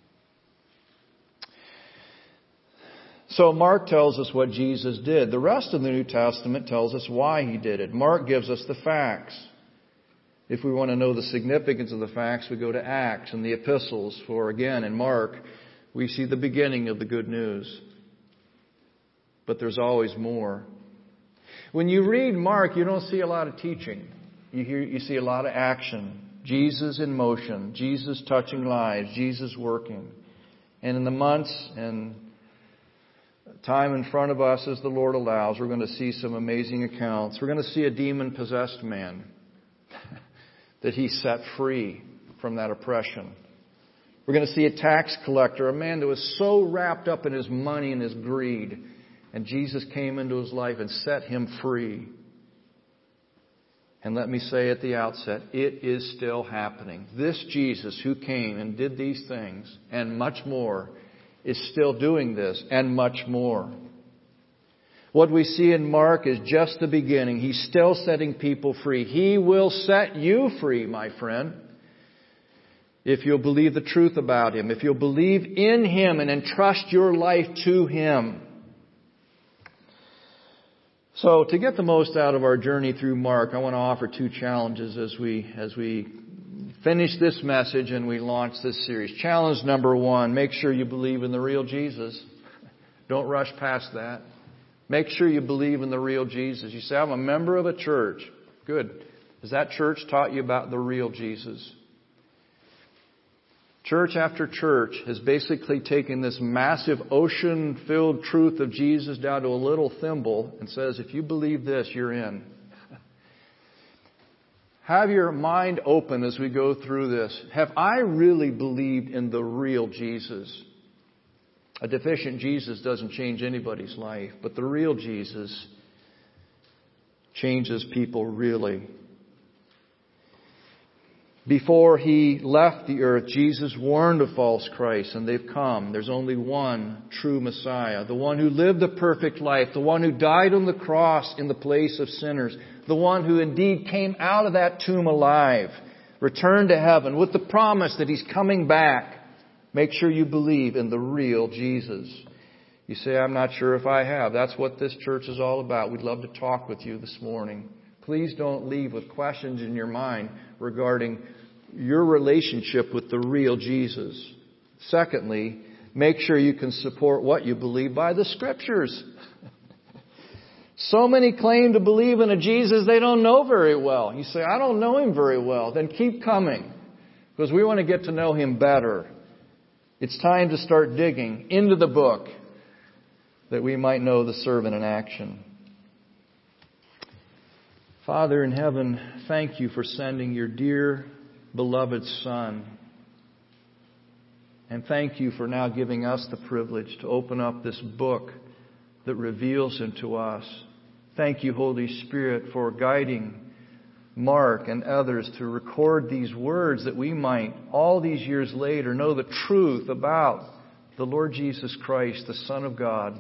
So Mark tells us what Jesus did. The rest of the New Testament tells us why He did it. Mark gives us the facts. If we want to know the significance of the facts, we go to Acts and the epistles. For again, in Mark, we see the beginning of the good news. But there's always more. When you read Mark, you don't see a lot of teaching. You hear, you see a lot of action. Jesus in motion. Jesus touching lives. Jesus working. And in the months and time in front of us as the Lord allows. We're going to see some amazing accounts. We're going to see a demon-possessed man that He set free from that oppression. We're going to see a tax collector, a man that was so wrapped up in his money and his greed, and Jesus came into his life and set him free. And let me say at the outset, it is still happening. This Jesus who came and did these things and much more is still doing this and much more. What we see in Mark is just the beginning. He's still setting people free. He will set you free, my friend, if you'll believe the truth about Him, if you'll believe in Him and entrust your life to Him. So, to get the most out of our journey through Mark, I want to offer two challenges as we as we finish this message and we launch this series. Challenge number one, make sure you believe in the real Jesus. Don't rush past that. Make sure you believe in the real Jesus. You say, I'm a member of a church. Good. Has that church taught you about the real Jesus? Church after church has basically taken this massive ocean-filled truth of Jesus down to a little thimble and says, if you believe this, you're in. Have your mind open as we go through this. Have I really believed in the real Jesus? A deficient Jesus doesn't change anybody's life, but the real Jesus changes people really. Before He left the earth, Jesus warned of false Christs, and they've come. There's only one true Messiah, the one who lived the perfect life, the one who died on the cross in the place of sinners, the one who indeed came out of that tomb alive, returned to heaven with the promise that He's coming back. Make sure you believe in the real Jesus. You say, I'm not sure if I have. That's what this church is all about. We'd love to talk with you this morning. Please don't leave with questions in your mind regarding your relationship with the real Jesus. Secondly, make sure you can support what you believe by the Scriptures. So many claim to believe in a Jesus they don't know very well. You say, I don't know Him very well. Then keep coming, because we want to get to know Him better. It's time to start digging into the book that we might know the servant in action. Father in heaven, thank You for sending Your dear, beloved Son. And thank You for now giving us the privilege to open up this book that reveals Him to us. Thank You, Holy Spirit, for guiding Mark and others to record these words that we might, all these years later, know the truth about the Lord Jesus Christ, the Son of God.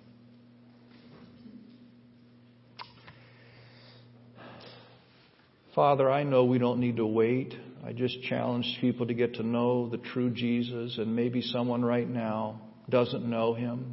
Father, I know we don't need to wait. I just challenge people to get to know the true Jesus, and maybe someone right now doesn't know Him.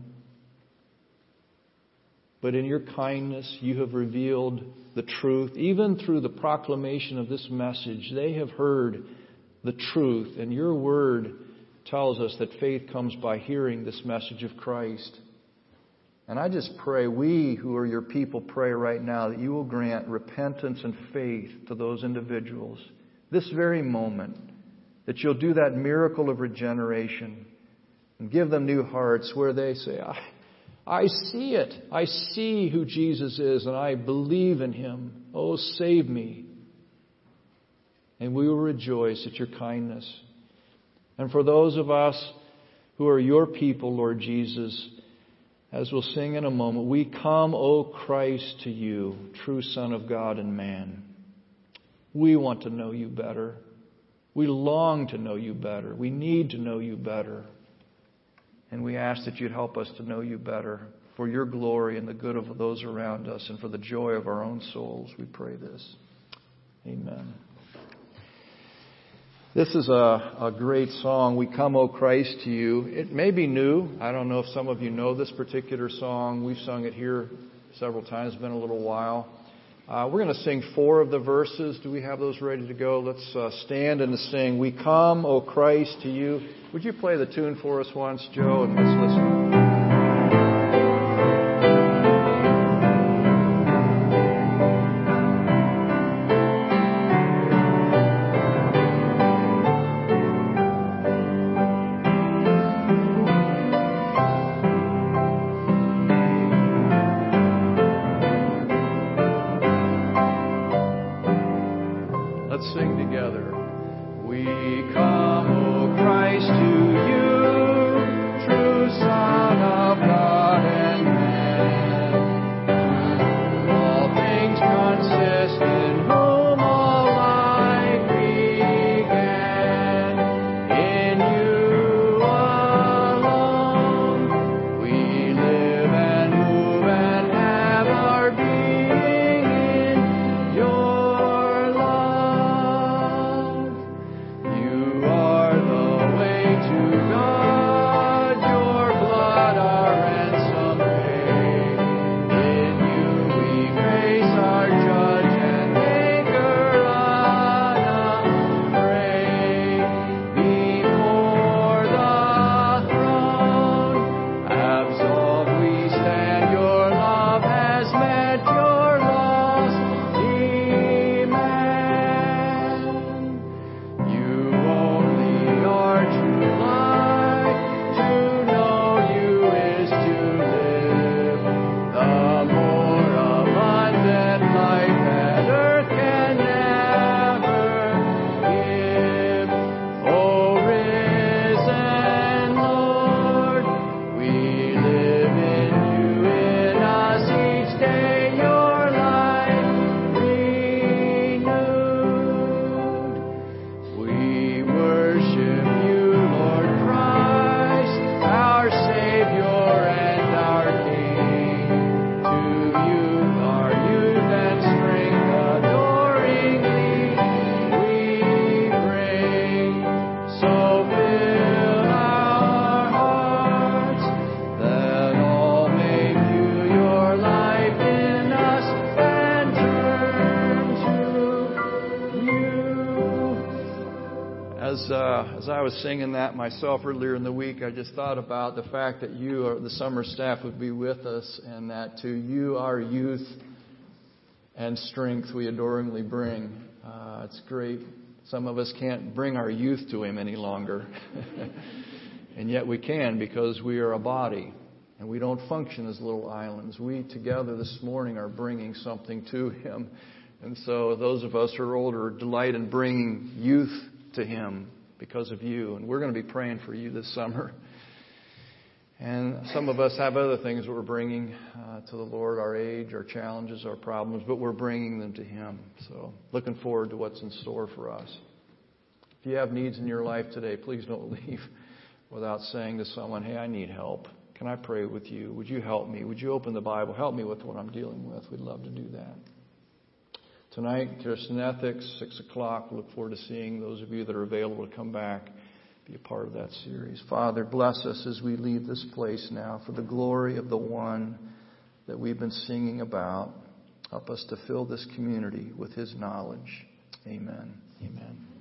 But in Your kindness, You have revealed the truth. Even through the proclamation of this message, they have heard the truth. And Your Word tells us that faith comes by hearing this message of Christ. And I just pray, we who are Your people pray right now that You will grant repentance and faith to those individuals this very moment. That You'll do that miracle of regeneration and give them new hearts where they say, I, I see it. I see who Jesus is and I believe in Him. Oh, save me. And we will rejoice at Your kindness. And for those of us who are Your people, Lord Jesus, as we'll sing in a moment, we come, O Christ, to You, true Son of God and man. We want to know You better. We long to know You better. We need to know You better. And we ask that You'd help us to know You better for Your glory and the good of those around us and for the joy of our own souls. We pray this. Amen. This is a, a great song, We Come, O Christ, to You. It may be new. I don't know if some of you know this particular song. We've sung it here several times. It's been a little while. Uh, we're going to sing four of the verses. Do we have those ready to go? Let's uh, stand and sing, We Come, O Christ, to You. Would you play the tune for us once, Joe, and let's listen. was singing that myself earlier in the week, I just thought about the fact that you, or the summer staff, would be with us, and that to you, our youth and strength, we adoringly bring. Uh, it's great. Some of us can't bring our youth to Him any longer. And yet we can, because we are a body. And we don't function as little islands. We together this morning are bringing something to Him. And so those of us who are older delight in bringing youth to Him because of you. And we're going to be praying for you this summer. And some of us have other things that we're bringing uh, to the Lord, our age, our challenges, our problems, but we're bringing them to Him. So looking forward to what's in store for us. If you have needs in your life today, please don't leave without saying to someone, hey, I need help. Can I pray with you? Would you help me? Would you open the Bible? Help me with what I'm dealing with. We'd love to do that. Tonight, Christian Ethics, six o'clock. Look forward to seeing those of you that are available to come back, be a part of that series. Father, bless us as we leave this place now for the glory of the one that we've been singing about. Help us to fill this community with His knowledge. Amen. Amen.